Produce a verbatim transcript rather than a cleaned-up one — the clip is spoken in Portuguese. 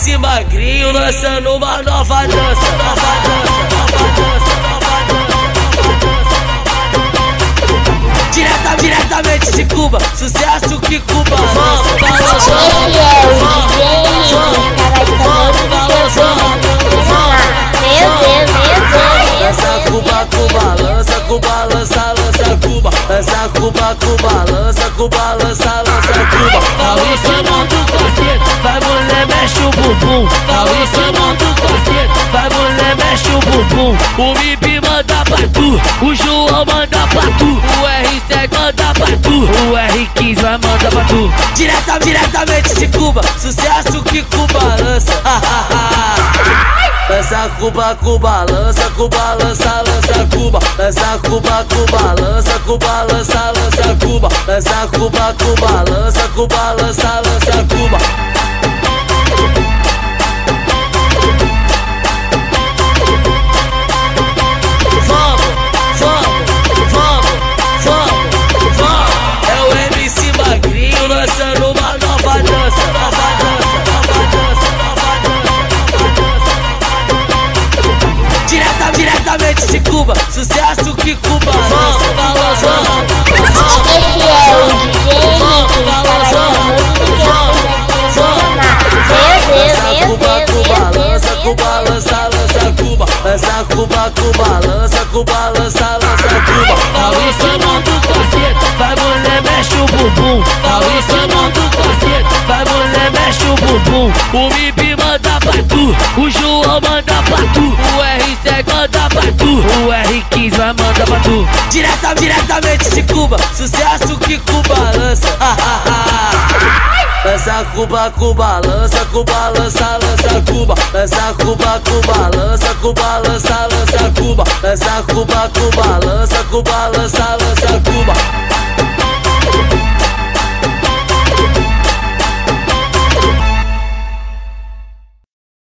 C Magrinho lançando uma nova dança, nova dança, nova dança, nova dança. Direta, diretamente de Cuba, sucesso que Cuba lança. Ele é o D J, vamos balançando. Meu Deus, meu Deus. Lança Cuba, Cuba, lança Cuba, lança, lança Cuba. Lança Cuba, Cuba, lança Cuba, lança, lança Cuba. Tá em cima do cacete, vai mulher, mexe o bumbum. Tá em cima do cacete, vai mulher, mexe o bumbum. O M I B manda pra tu, o João manda pra tu, o R sete manda pra tu, o R quinze vai mandar pra tu. Direta, diretamente de Cuba, sucesso que Cuba lança. Lança Cuba, Cuba, lança Cuba, lança, lança Cuba. Lança Cuba, Cuba, lança Cuba, lança, lança Cuba. Lança Cuba, Cuba, lança Cuba, lança, lança Cuba. Vamos, vamos, vamos, vamos, vamos. É o M C Magrinho lançando uma nova dança, nova dança, nova dança, nova dança. Direta, diretamente de Cuba, sucesso que Cuba lança. Balançando, Esse é o D J, balançando, meu Deus, meu Cuba, Deus, Cuba, meu lança Deus. Cuba, lança, lança Cuba. Lança Cuba, Cuba, lança Cuba, lança, lança Cuba. Tá em cima do cacete, vai mulher, mexe o bumbum. Tá em cima do cacete, vai mulher, mexe o bumbum. O M I B manda pra tu, o João manda pra tu, o R sete manda pra tu, o R quinze vai mandar pra tu. Direta, diretamente de Cuba, sucesso que Cuba lança. Lança Cuba, Cuba, lança Cuba, lança, lança Cuba. Lança Cuba, Cuba, lança Cuba, lança, lança Cuba. Lança Cuba, Cuba, lança Cuba, lança,